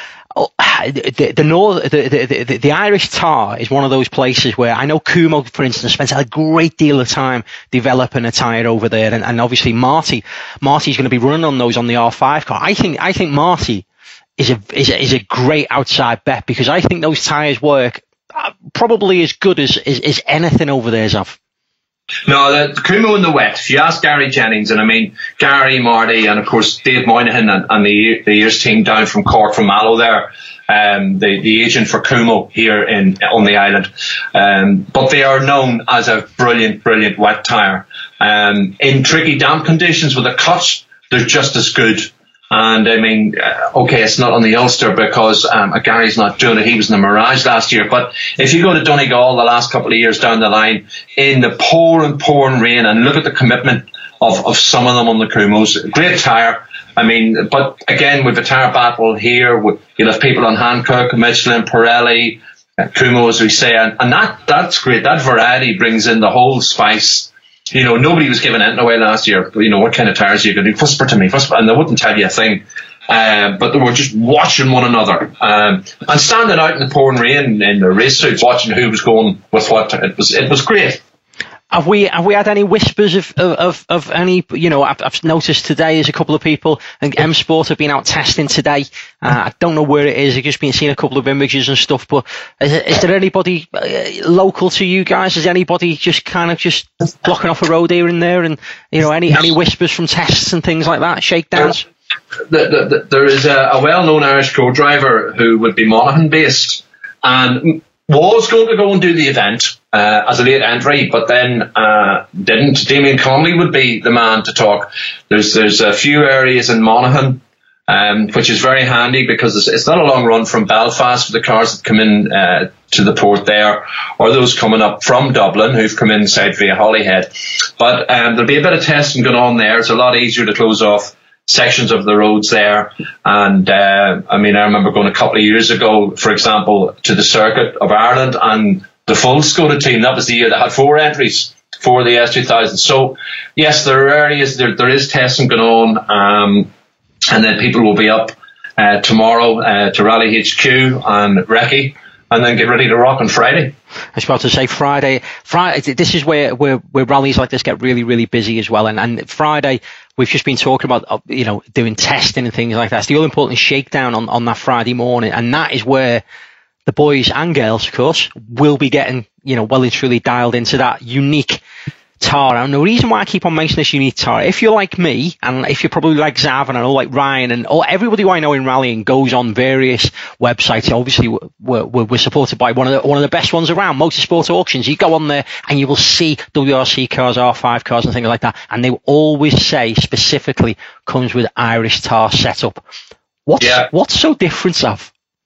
the the, North, the, the, the the Irish tar is one of those places where I know Kumo, for instance, spends a great deal of time developing a tyre over there, and, and obviously Marty Marty's going to be running on those on the R five car. I think I think Marty is a is a, is a great outside bet, because I think those tyres work probably as good as, as, as anything over there, Zav. No, the Kumo in the wet. If you ask Gary Jennings, and I mean Gary, Marty, and of course Dave Moynihan and, and the the years team down from Cork, from Mallow there, um, the the agent for Kumo here in on the island, um, but they are known as a brilliant, brilliant wet tyre. Um, in tricky damp conditions with a cut, they're just as good. And I mean, uh, okay, it's not on the Ulster because um, Gary's not doing it. He was in the Mirage last year. But if you go to Donegal the last couple of years down the line, in the pouring, pouring rain, and look at the commitment of, of some of them on the Kumos, great tyre. I mean, but again, with a tyre battle here, you'll have people on Hankook, Michelin, Pirelli, uh, Kumo, as we say, and, and that that's great. That variety brings in the whole spice. You know, nobody was giving anything away last year. You know, what kind of tyres are you going to do? Whisper to me, whisper, and they wouldn't tell you a thing. Uh, but they were just watching one another um, and standing out in the pouring rain in their race suits, watching who was going with what. It was it was great. Have we have we had any whispers of of, of any? You know, I've, I've noticed today there's a couple of people. I think M Sport have been out testing today. Uh, I don't know where it is. I've just been seeing a couple of images and stuff. But is, it, is there anybody uh, local to you guys? Is anybody just kind of just blocking off a road here and there? And you know, any any whispers from tests and things like that, shakedowns? The, the, the, there is a, a well-known Irish co-driver who would be Monaghan based and was going to go and do the event uh, as a late entry, but then uh, didn't. Damien Conley would be the man to talk. There's there's a few areas in Monaghan, um, which is very handy because it's, it's not a long run from Belfast for the cars that come in uh, to the port there, or those coming up from Dublin who've come inside via Holyhead. But um, there'll be a bit of testing going on there. It's a lot easier to close off sections of the roads there. And uh, I mean, I remember going a couple of years ago, for example, to the Circuit of Ireland, and the full Skoda team, that was the year they had four entries for the S two thousand. So yes, there are areas, there, there is testing going on, um, and then people will be up uh, tomorrow uh, to Rally H Q and Recce, and then get ready to rock on Friday. I was about to say Friday. Friday. This is where, where, where rallies like this get really, really busy as well. And, and Friday, we've just been talking about, you know, doing testing and things like that. It's the all-important shakedown on, on that Friday morning. And that is where the boys and girls, of course, will be getting, you know, well and truly dialed into that unique tar. And the reason why I keep on mentioning this unique tar, if you're like me, and if you're probably like Zav, and I know like Ryan, and all, everybody who I know in rallying goes on various websites. Obviously, we're, we're, we're supported by one of the one of the best ones around, Motorsport Auctions. You go on there and you will see W R C cars, R five cars, and things like that. And they will always say specifically comes with Irish tar setup. What's yeah. what's so different, Zav?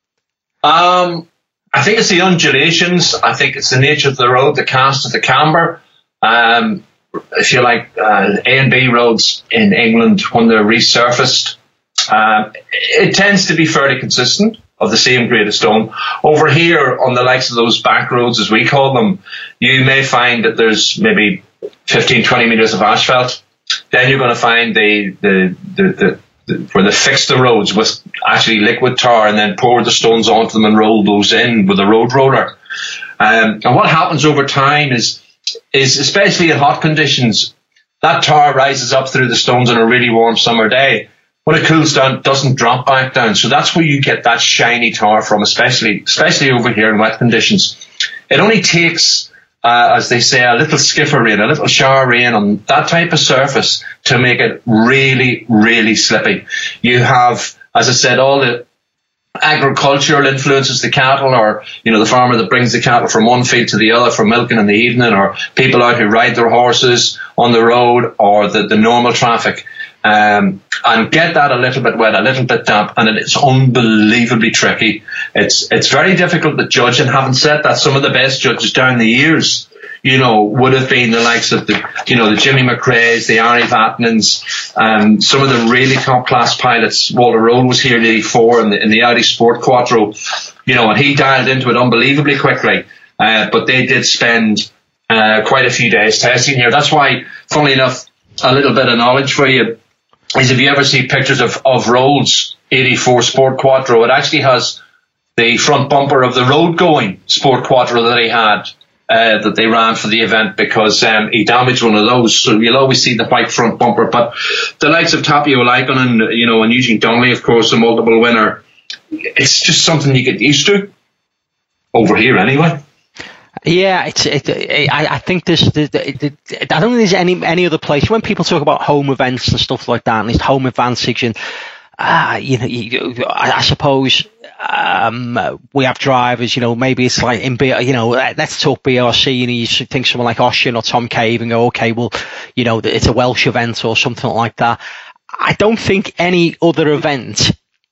Um, I think it's the undulations. I think it's the nature of the road, the cast of the camber. Um, if you like, uh, A and B roads in England, when they're resurfaced, um, it tends to be fairly consistent, of the same grade of stone. Over here, on the likes of those back roads, as we call them, you may find that there's maybe fifteen, twenty metres of asphalt. Then you're going to find the, the, the, the, the where they fix the roads with actually liquid tar and then pour the stones onto them and roll those in with a road roller. Um, and what happens over time is is especially in hot conditions, that tar rises up through the stones on a really warm summer day. When it cools down, it doesn't drop back down. So that's where you get that shiny tar from, especially especially over here in wet conditions. It only takes, uh, as they say, a little skiffer rain, a little shower rain on that type of surface to make it really, really slippy. You have, as I said, all the agricultural influences, the cattle, or you know, the farmer that brings the cattle from one field to the other for milking in the evening, or people out who ride their horses on the road, or the, the normal traffic, um, and get that a little bit wet, a little bit damp, and it's unbelievably tricky. It's it's very difficult to judge, and having said that, some of the best judges down the years, you know, would have been the likes of the, you know, the Jimmy McRae's, the Ari Vatanens, um, some of the really top class pilots. Walter Roll was here in eighty-four in the, in the Audi Sport Quattro, you know, and he dialed into it unbelievably quickly. Uh, but they did spend uh, quite a few days testing here. That's why, funnily enough, a little bit of knowledge for you is if you ever see pictures of, of Rhodes eighty-four Sport Quattro, it actually has the front bumper of the road-going Sport Quattro that he had, uh, that they ran for the event, because um, he damaged one of those. So you'll always see the white front bumper. But the likes of Tapio Laikonen, you know, and Eugene Donnelly, of course, a multiple winner, it's just something you get used to over here anyway. Yeah, it's. It, it, I, I think there's. The, the, the, I don't think there's any any other place when people talk about home events and stuff like that, and it's home advantage, and uh, you know, you, I, I suppose um, we have drivers. You know, maybe it's like in B, you know, let's talk B R C. You know, you think someone like Ossian or Tom Cave and go, okay, well, you know, it's a Welsh event or something like that. I don't think any other event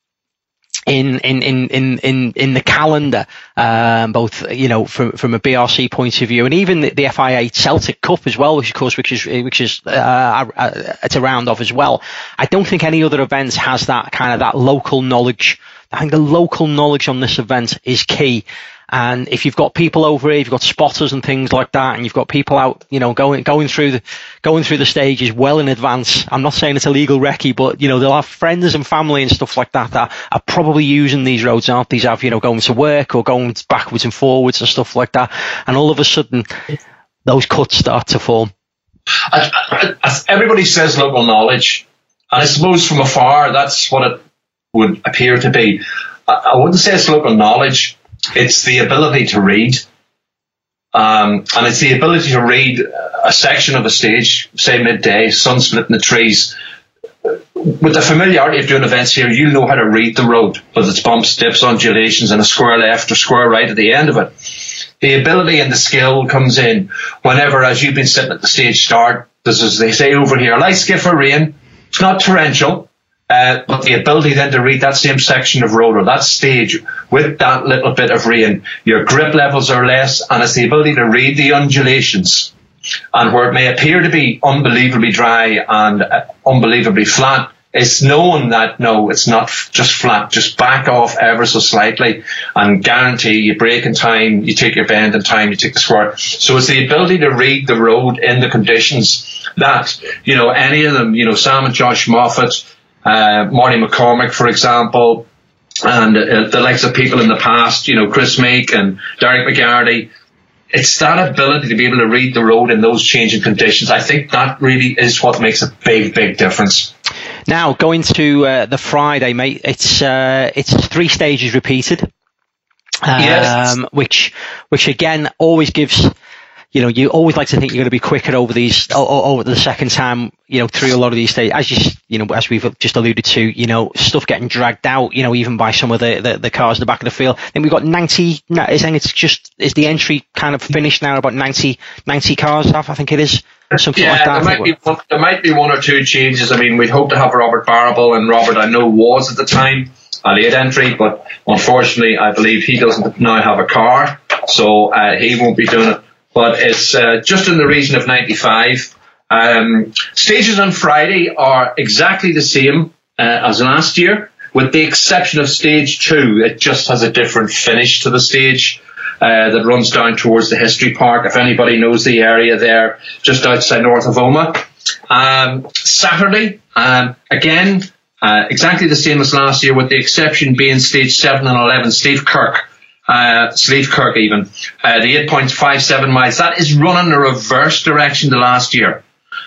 in in in in in in the calendar, um, both, you know, from from a B R C point of view, and even the, the F I A Celtic Cup as well, which of course which is which is uh, it's a round of as well. I don't think any other event has that kind of that local knowledge. I think the local knowledge on this event is key. And if you've got people over here, you've got spotters and things like that, and you've got people out, you know, going going through the going through the stages well in advance. I'm not saying it's illegal recce, but you know, they'll have friends and family and stuff like that that are probably using these roads, aren't these? Have, you know, going to work or going backwards and forwards and stuff like that. And all of a sudden, those cuts start to form. I, I, I, everybody says local knowledge, and I suppose from afar that's what it would appear to be. I, I wouldn't say it's local knowledge. It's the ability to read, um, and it's the ability to read a section of a stage, say midday, sun split in the trees. With the familiarity of doing events here, you know how to read the road, whether it's bumps, dips, undulations, and a square left or square right at the end of it. The ability and the skill comes in whenever, as you've been sitting at the stage start, there's, as they say over here, light skiff or rain. It's not torrential. Uh, but the ability then to read that same section of road or that stage with that little bit of rain, your grip levels are less, and it's the ability to read the undulations. And where it may appear to be unbelievably dry and uh, unbelievably flat, it's knowing that, no, it's not f- just flat, just back off ever so slightly and guarantee you brake in time, you take your bend in time, you take the square. So it's the ability to read the road in the conditions that, you know, any of them, you know, Sam and Josh Moffat, Uh, Marty McCormick, for example, and uh, the likes of people in the past, you know, Chris Meek and Derek McGarty. It's that ability to be able to read the road in those changing conditions. I think that really is what makes a big, big difference. Now, going to uh, the Friday, mate, it's uh, it's three stages repeated, um, yes. which which again always gives. You know, you always like to think you're going to be quicker over these, over the second time, you know, through a lot of these stages. As you, you know, as we've just alluded to, you know, stuff getting dragged out, you know, even by some of the, the, the cars in the back of the field. Then we've got ninety, I think it's just, is the entry kind of finished now, about ninety, ninety cars off, I think it is. Something yeah, like that. There might, be one, there might be one or two changes. I mean, we'd hope to have Robert Barrable, and Robert, I know, was at the time a late entry, but unfortunately, I believe he doesn't now have a car, so uh, he won't be doing it. But it's uh, just in the region of ninety-five. Um, stages on Friday are exactly the same uh, as last year, with the exception of stage two. It just has a different finish to the stage uh, that runs down towards the History Park, if anybody knows the area there, just outside north of Omagh. Um, Saturday, um, again, uh, exactly the same as last year, with the exception being stage seven and eleven, Steve Kirk. Uh, Sleeve Kirk even, uh, the eight point five seven miles. That is running a reverse direction to last year.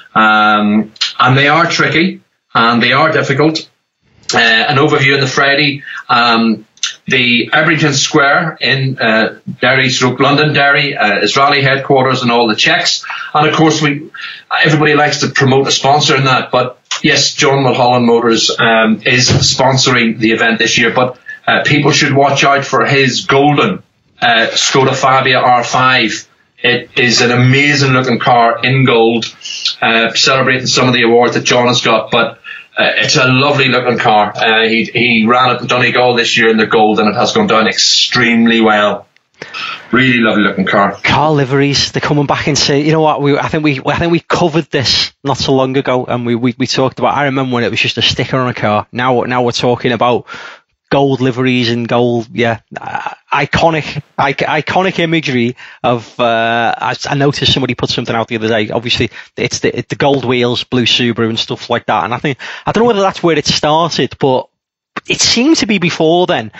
Um, and they are tricky and they are difficult. Uh, an overview on the Friday, um, the Aberdeen Square in uh, Derry, stroke Londonderry, uh, is rally headquarters and all the checks. And of course, we everybody likes to promote a sponsor in that. But yes, John Mulholland Motors um, is sponsoring the event this year. But Uh, people should watch out for his golden uh, Skoda Fabia R five. It is an amazing looking car in gold, uh, celebrating some of the awards that John has got, but uh, it's a lovely looking car. Uh, he, he ran it in Donegal this year in the gold, and it has gone down extremely well. Really lovely looking car. Car liveries, they're coming back and say, you know what, we, I think we I think we covered this not so long ago, and we, we, we talked about, I remember when it was just a sticker on a car. Now, now we're talking about gold liveries and gold, yeah, uh, iconic, iconic imagery of. Uh, I, I noticed somebody put something out the other day. Obviously, it's the it's the gold wheels, blue Subaru, and stuff like that. And I think I don't know whether that's where it started, but it seemed to be before then.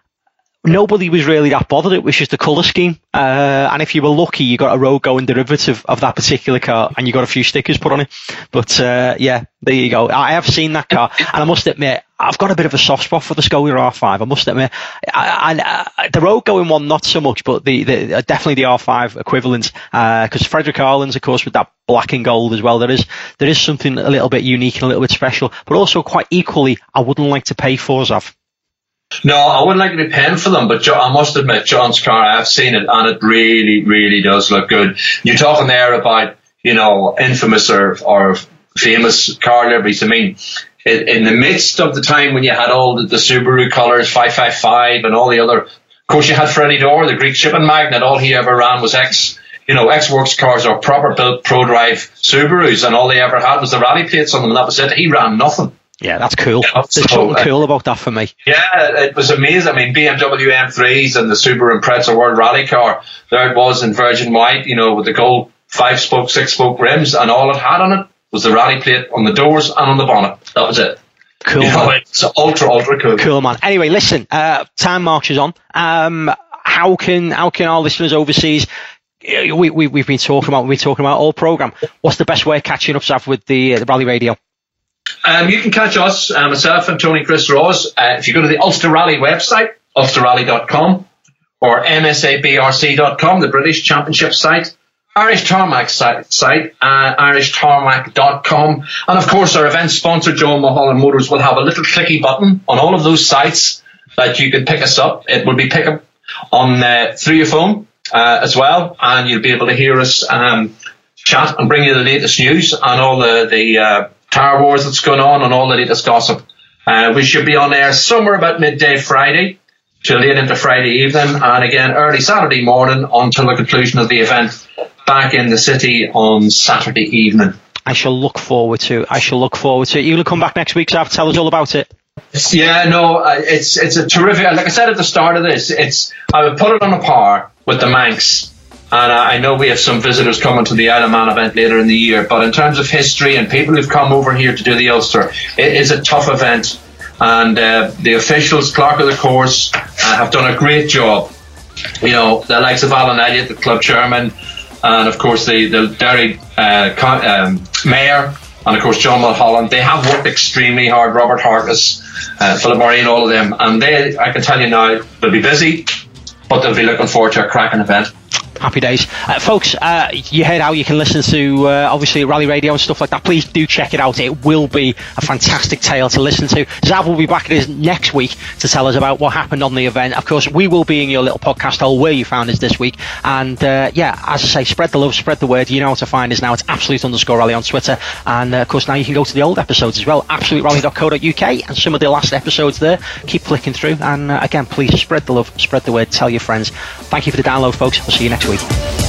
Nobody was really that bothered. It was just a colour scheme. Uh, and if you were lucky, you got a road going derivative of that particular car and you got a few stickers put on it. But, uh, yeah, there you go. I have seen that car. And I must admit, I've got a bit of a soft spot for the Skoda R five. I must admit. And uh, the road going one, not so much, but the, the definitely the R five equivalent. Because uh, Frederick Harlan's, of course, with that black and gold as well. There is, there is something a little bit unique and a little bit special. But also quite equally, I wouldn't like to pay for, Zav. No, I wouldn't like to be paying for them, but I must admit, John's car, I've seen it, and it really, really does look good. You're talking there about, you know, infamous or, or famous car liveries. I mean, in, in the midst of the time when you had all the, the Subaru colours, five five five, and all the other, of course, you had Freddie Dorr, the Greek shipping magnate. All he ever ran was X, you know, X-Works cars or proper built pro-drive Subarus, and all they ever had was the rally plates on them, and that was it. He ran nothing. Yeah, that's cool. Yeah, There's so, something uh, cool about that for me. Yeah, it was amazing. I mean, B M W M threes and the Subaru Impreza World Rally car, there it was in virgin white, you know, with the gold five-spoke, six-spoke rims, and all it had on it was the rally plate on the doors and on the bonnet. That was it. Cool, you know, man. it's ultra, ultra cool. Cool, man. Anyway, listen, uh, time marches on. Um, how can how can our listeners overseas... We, we, we've been talking about we've been talking about all programme. What's the best way of catching up, Zav, with the, uh, the Rally Radio? Um, you can catch us, uh, myself and Tony Chris Ross, uh, if you go to the Ulster Rally website, ulster rally dot com, or m s a b r c dot com, the British Championship site, Irish Tarmac site, site uh, irish tarmac dot com, and of course our event sponsor, Joe Mulholland Motors, will have a little clicky button on all of those sites that you can pick us up. It will be pick up on uh, through your phone uh, as well, and you'll be able to hear us um, chat and bring you the latest news and all the, the uh, Tower Wars that's going on and all the latest gossip. Uh, we should be on air somewhere about midday Friday till late into Friday evening, and again early Saturday morning until the conclusion of the event back in the city on Saturday evening. I shall look forward to it. I shall look forward to it. You'll come back next week, Zav, tell us all about it. Yeah, no, uh, it's it's a terrific. Like I said at the start of this, it's I would put it on a par with the Manx. And I know we have some visitors coming to the Isle of Man event later in the year, but in terms of history and people who've come over here to do the Ulster, it is a tough event. And uh, the officials, clerk of the course, uh, have done a great job. You know, the likes of Alan Elliott, the club chairman, and of course the, the Derry uh, con- um, mayor, and of course John Mulholland. They have worked extremely hard, Robert Harkness, uh, Philip Murray, and all of them. And they, I can tell you now, they'll be busy, but they'll be looking forward to a cracking event. Happy days. Uh, folks, uh, you heard how you can listen to, uh, obviously, Rally Radio and stuff like that. Please do check it out. It will be a fantastic tale to listen to. Zav will be back next week to tell us about what happened on the event. Of course, we will be in your little podcast hole where you found us this week. And, uh, yeah, as I say, spread the love, spread the word. You know how to find us now. It's absolute underscore rally on Twitter. And, uh, of course, now you can go to the old episodes as well, absolute rally dot co dot u k, and some of the last episodes there. Keep flicking through. And, uh, again, please spread the love, spread the word, tell your friends. Thank you for the download, folks. We'll see you next week.